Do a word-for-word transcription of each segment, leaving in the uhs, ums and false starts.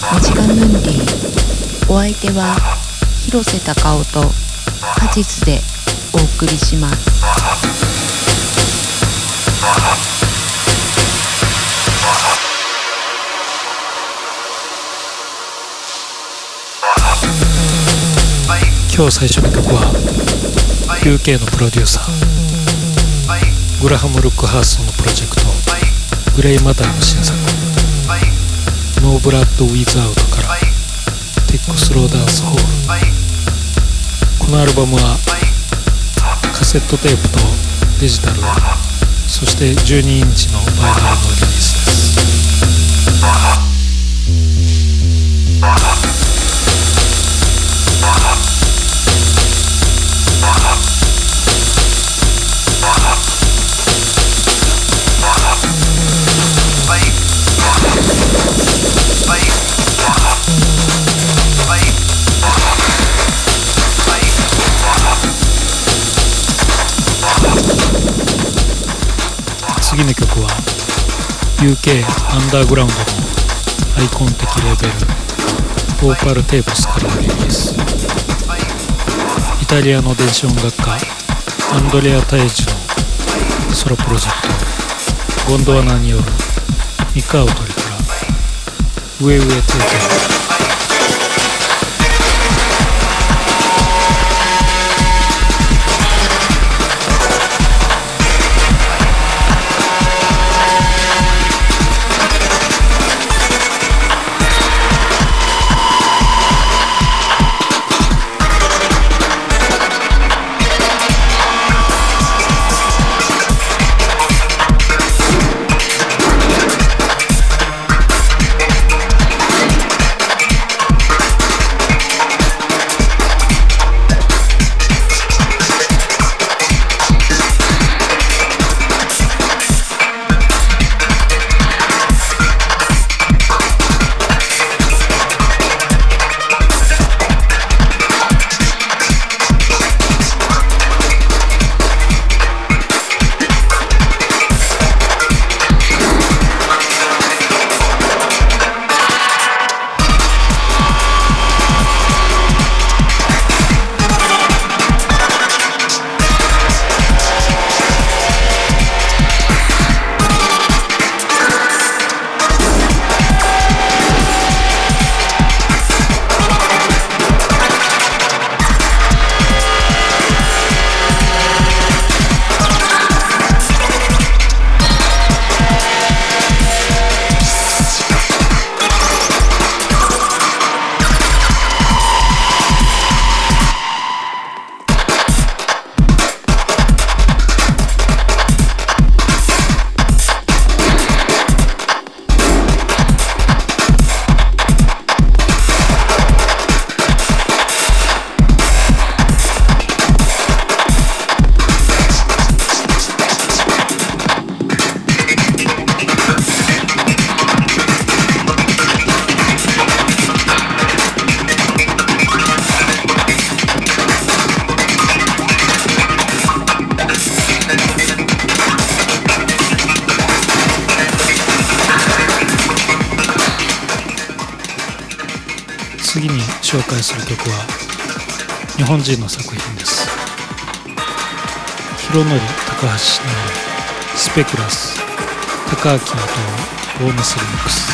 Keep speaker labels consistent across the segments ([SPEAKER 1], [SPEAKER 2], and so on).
[SPEAKER 1] マジカムンディ。お相手は広瀬隆夫と果実でお送りします。
[SPEAKER 2] 今日最初の曲は ユーケー のプロデューサーグラハム・ルックハーストのプロジェクトグレイマターの新作ノーブラッド・ウィズ・アウトからテックスローダンスホール。このアルバムはカセットテープとデジタル、そしてじゅうにインチのバイナルのリリースです。次の曲は ユーケー アンダーグラウンドのアイコン的レーベルオーパルテーブスからのリリース。イタリアの電子音楽家アンドレア・タエジのソロプロジェクトゴンドワナによるミカウトリから上上テーケン。次に紹介する曲は日本人の作品です。広則高橋しのるスペクラス高明とボーナスリミックス。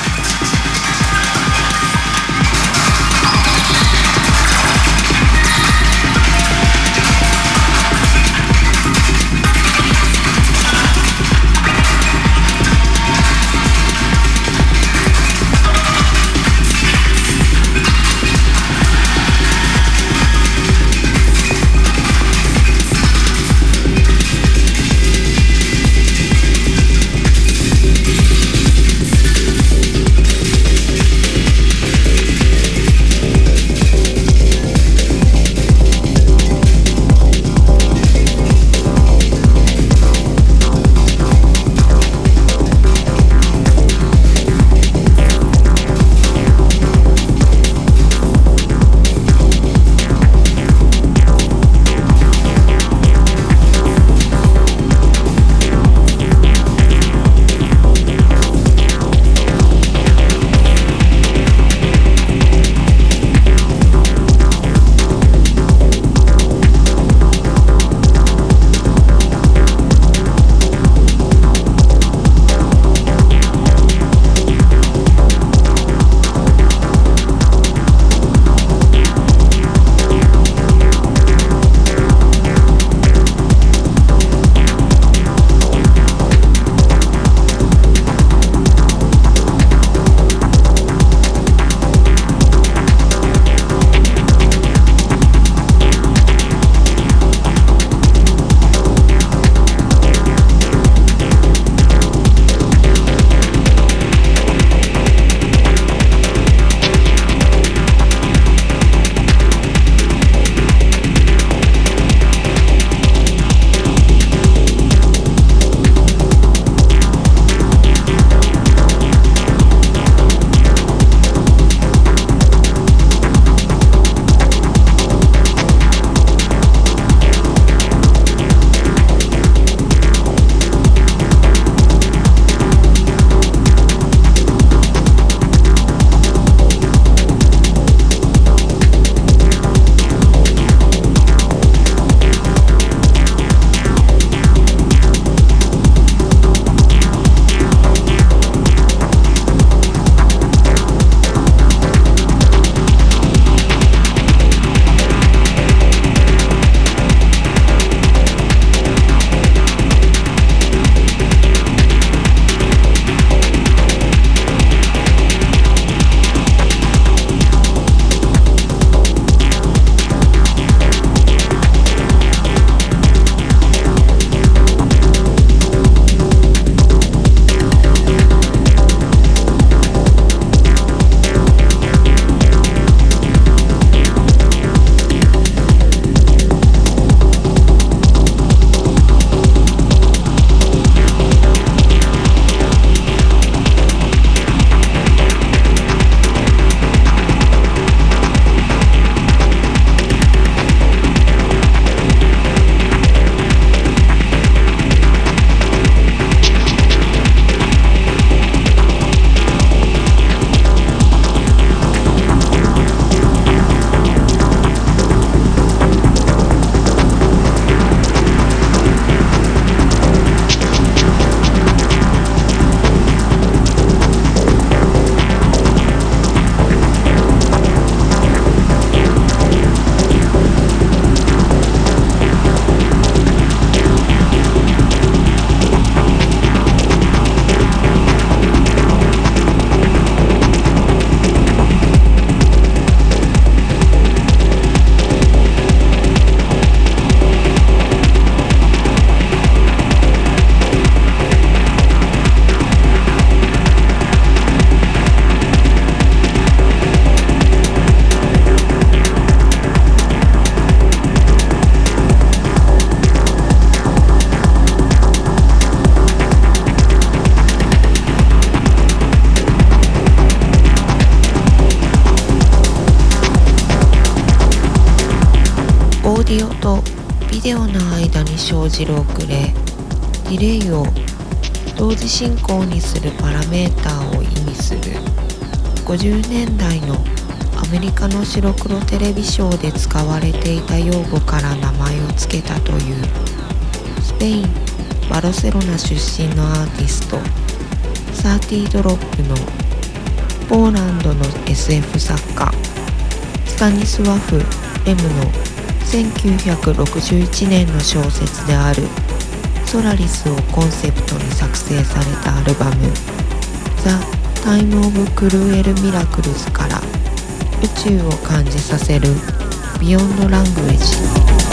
[SPEAKER 1] オディオとビデオの間に生じる遅れ、ディレイを同時進行にするパラメーターを意味するごじゅうねんだいのアメリカの白黒テレビショーで使われていた用語から名前を付けたというスペイン・バルセロナ出身のアーティストサーティドロップのポーランドの エスエフ 作家スタニスワフ・レムのせんきゅうひゃくろくじゅういちねんの小説であるソラリスをコンセプトに作成されたアルバムザ・タイム・オブ・クルエル・ミラクルズから宇宙を感じさせるビヨンド・ラングエージ。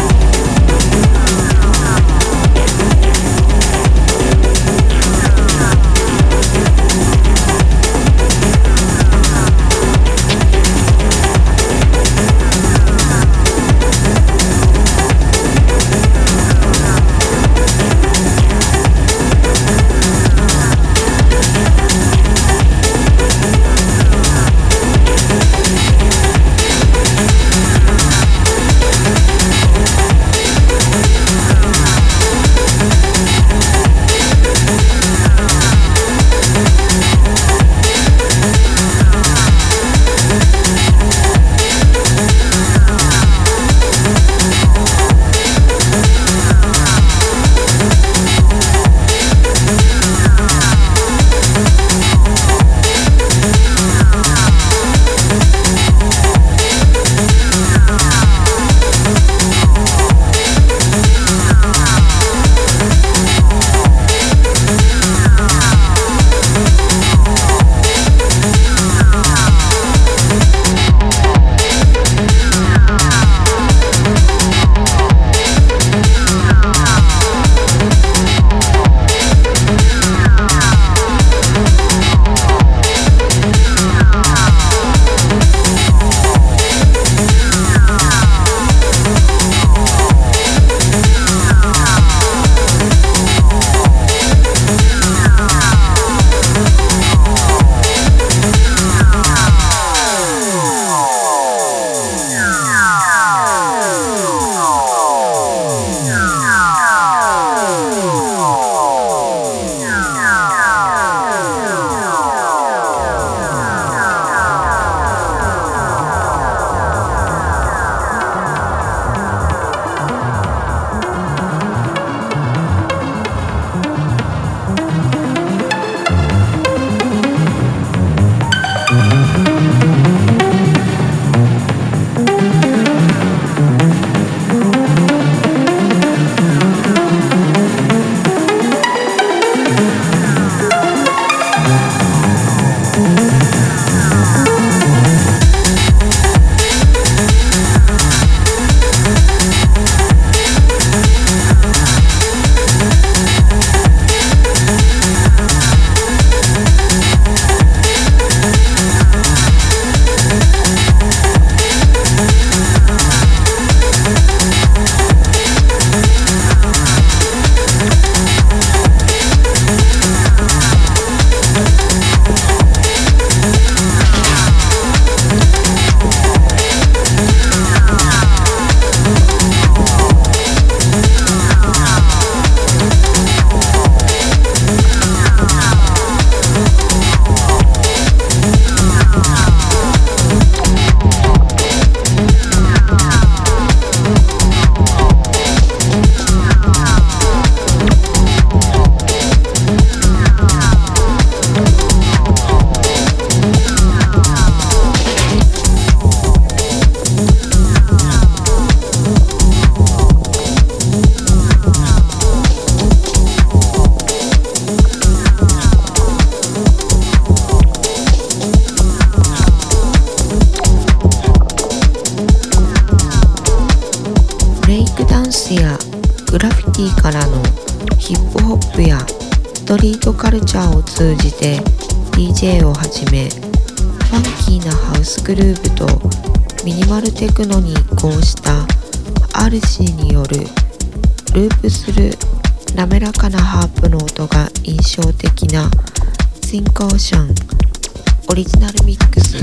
[SPEAKER 1] からのヒップホップやストリートカルチャーを通じて ディージェー をはじめ、ファンキーなハウスグループとミニマルテクノに移行した アールシー によるループする滑らかなハープの音が印象的なシンコーションオリジナルミックス。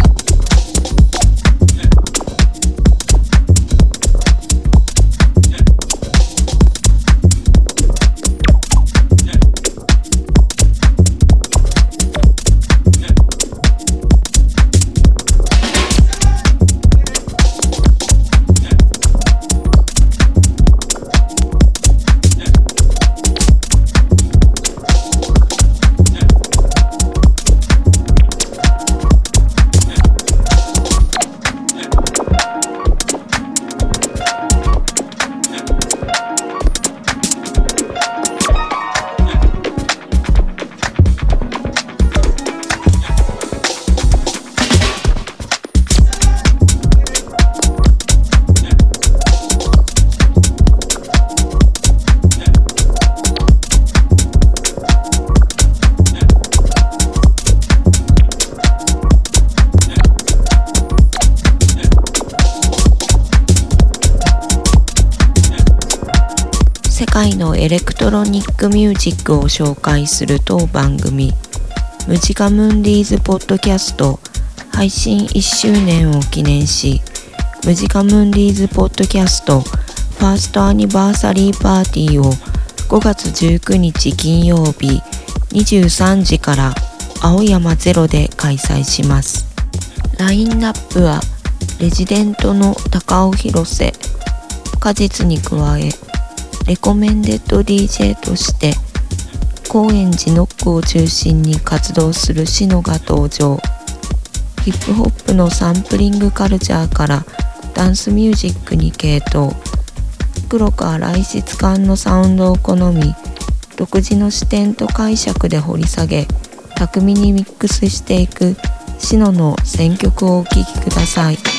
[SPEAKER 1] 世界のエレクトロニックミュージックを紹介する当番組ムジカムンディーズポッドキャスト配信いっしゅうねんを記念し、ムジカムンディーズポッドキャストファーストアニバーサリーパーティーをごがつじゅうくにち金曜日にじゅうさんじから青山ゼロで開催します。ラインナップはレジデントの高尾広瀬、果実に加えレコメンデッド ディージェー として高円寺ノックを中心に活動するシノが登場。ヒップホップのサンプリングカルチャーからダンスミュージックに傾倒、黒川来質感のサウンドを好み、独自の視点と解釈で掘り下げ巧みにミックスしていくシノの選曲をお聴きください。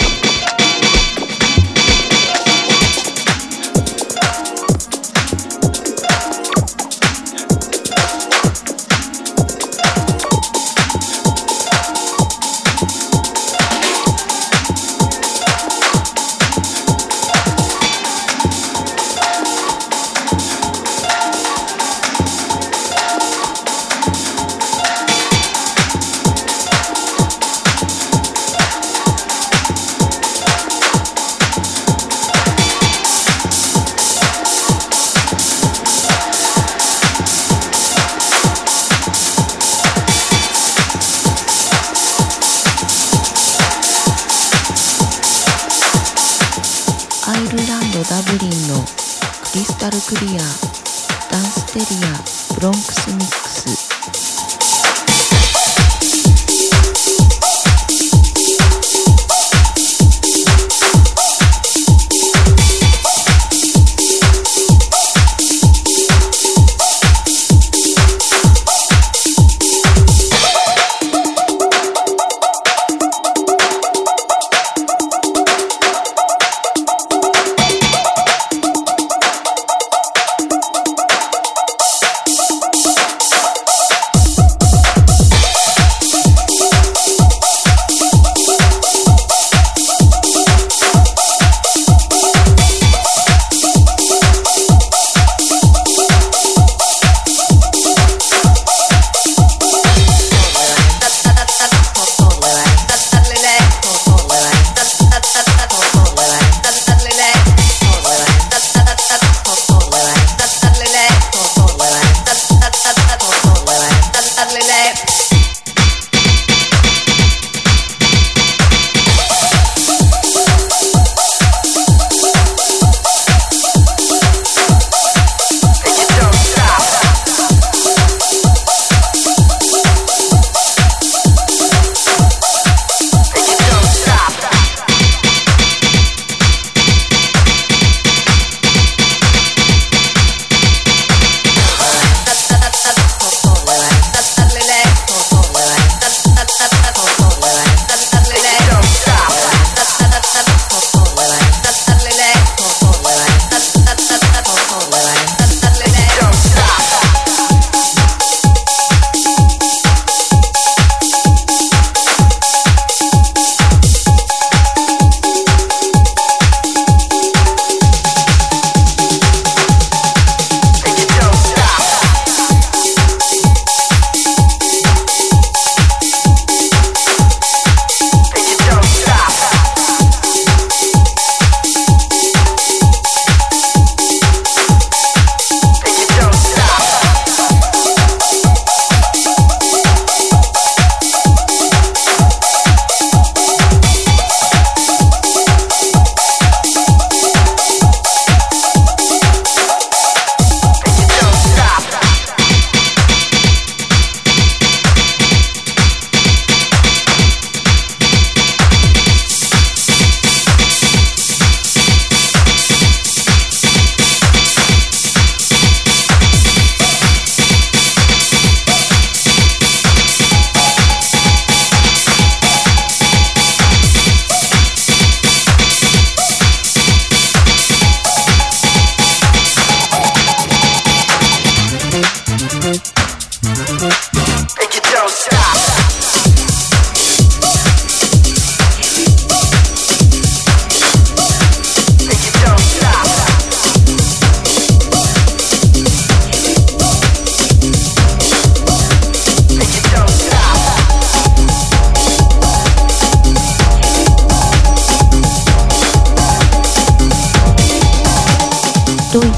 [SPEAKER 1] アイルランドダブリンのクリスタルクリアダンステリアブロンクスミックス。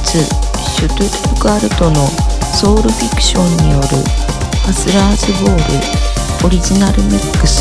[SPEAKER 1] シュトゥットガルトのソウルフィクションによるハスラーズボールオリジナルミックス。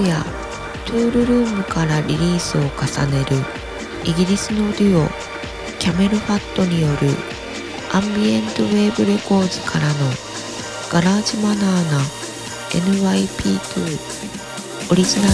[SPEAKER 1] 夜トゥールルームからリリースを重ねるイギリスのデュオキャメルファットによるアンビエントウェーブレコーズからのガラージマナーな エヌワイピーツー オリジナルミック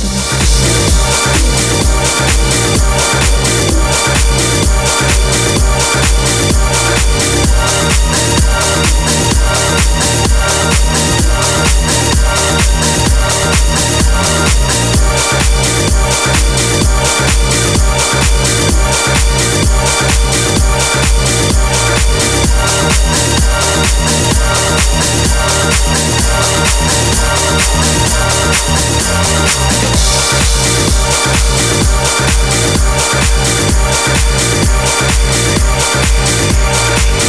[SPEAKER 1] ス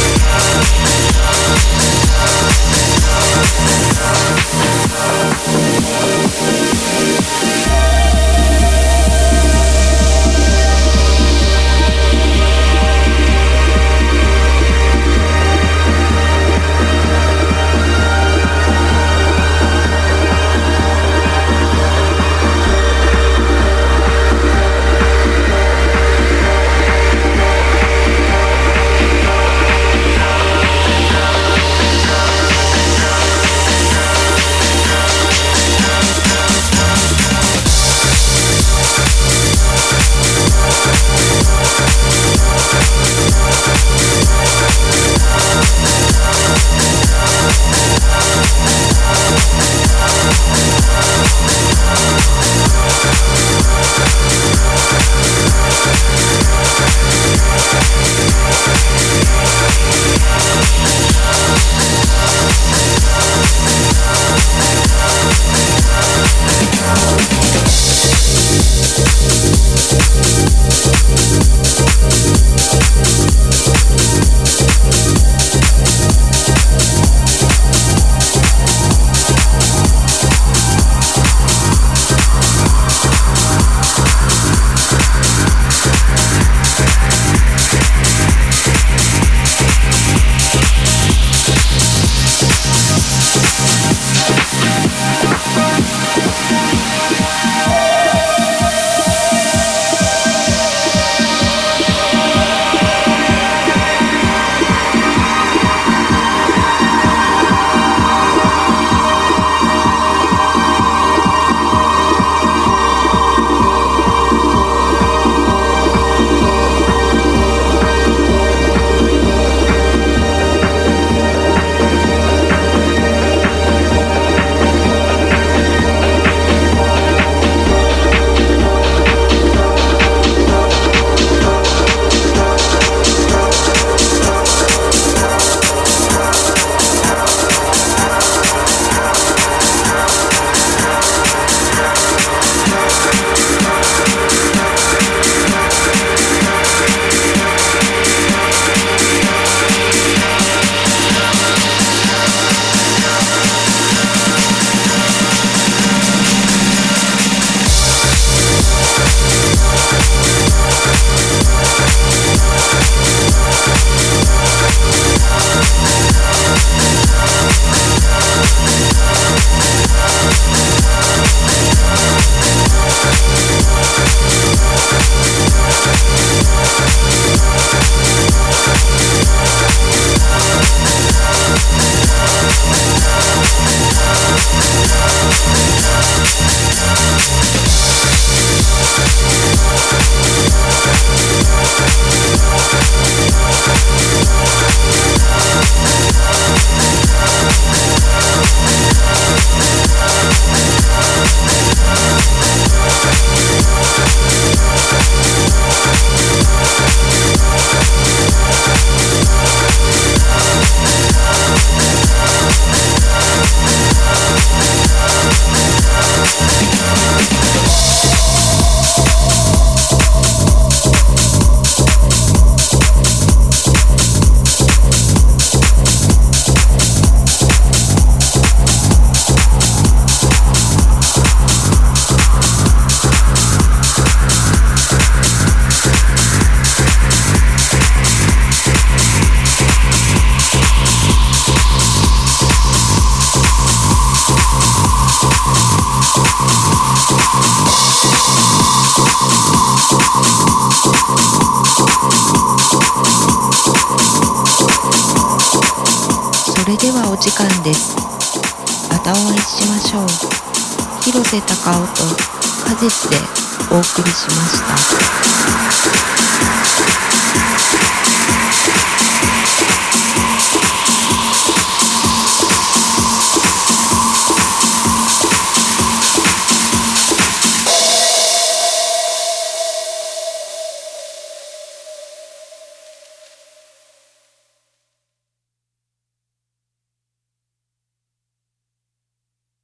[SPEAKER 1] 時間です。またお会いしましょう。広瀬隆夫と果実でお送りしました。